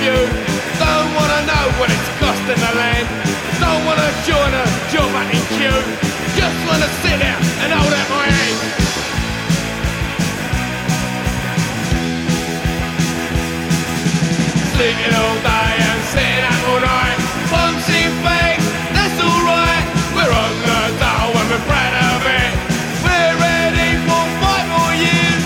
few. Don't wanna know what it's costing the land. Don't wanna join a job hunting queue. Just wanna sit there and hold out my hand. Sleeping all day and sitting up all night. Punching things, that's alright. We're on the dole and we're proud of it. We're ready for 5 more years.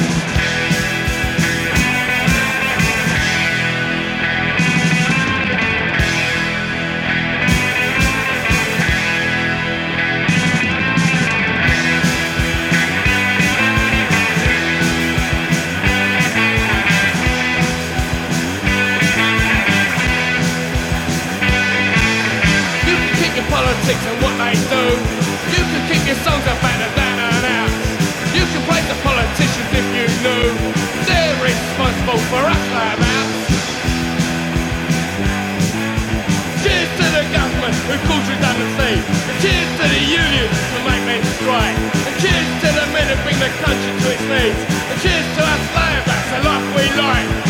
Politics and what they do. You can keep your songs about the down and outs. You can praise the politicians if you knew they're responsible for us thereabouts. Cheers to the government who caused redundancy. And cheers to the unions who make men strike. And cheers to the men who bring the country to its knees. And cheers to us layabouts, the life we like.